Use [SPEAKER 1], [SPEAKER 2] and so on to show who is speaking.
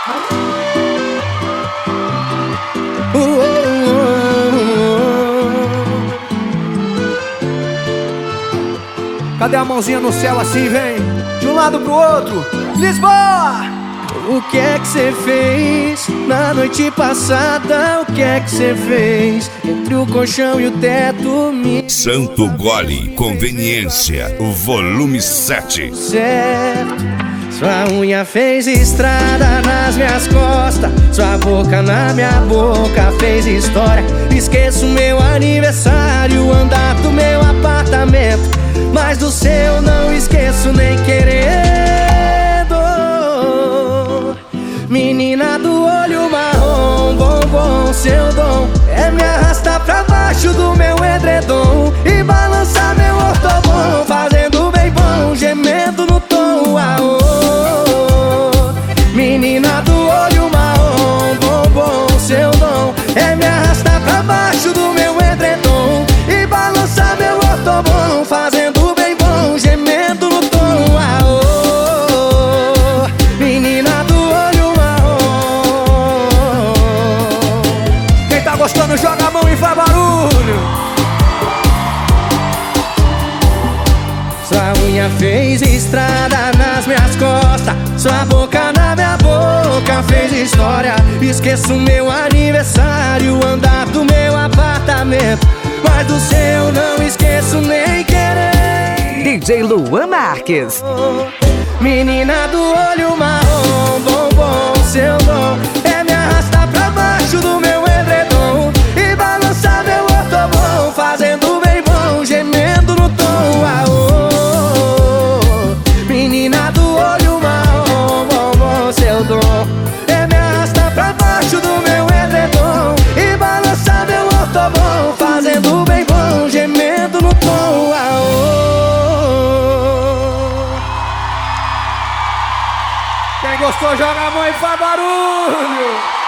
[SPEAKER 1] Cadê a mãozinha no céu assim, vem? De um lado pro outro. Lisboa!
[SPEAKER 2] O que é que cê fez na noite passada? O que é que cê fez entre o colchão e o teto?
[SPEAKER 3] Santo Gole, conveniência, o volume 7.
[SPEAKER 2] Certo, sua unha fez estrada nas minhas costas, sua boca na minha boca fez história. Esqueço meu aniversário, o andar do meu apartamento, mas do seu não esqueço nem querendo. Menina do olho marrom, bombom, seu dom é me arrastar pra baixo do meu edredom e balançar meu ortobom, fazendo bem bom, gemendo no tom. Aô. Menina do olho marrom, bombom, seu dom é me arrastar pra baixo do meu edredom e balançar meu ortobom, fazendo bem bom, gemendo no tom. Aô. Menina do olho marrom.
[SPEAKER 1] Quem tá gostando joga a mão e faz barulho.
[SPEAKER 2] Sua unha fez estrada nas minhas costas, sua boca na minha boca fez história. Esqueço meu aniversário, o andar do meu apartamento, mas do seu não esqueço nem querer.
[SPEAKER 4] DJ Luan Marques.
[SPEAKER 2] Menina do olho marrom, bombom, seu dom é me arrastar pra baixo do meu edredom e balançar meu ortobom, fazendo bem bom, gemendo no tom. Aô. Menina do olho marrom, bombom, seu dom é me arrastar pra baixo do meu edredom e balançar meu ortobom, fazendo bem bom, gemendo no tom. Aô.
[SPEAKER 1] Quem gostou joga a mão e faz barulho.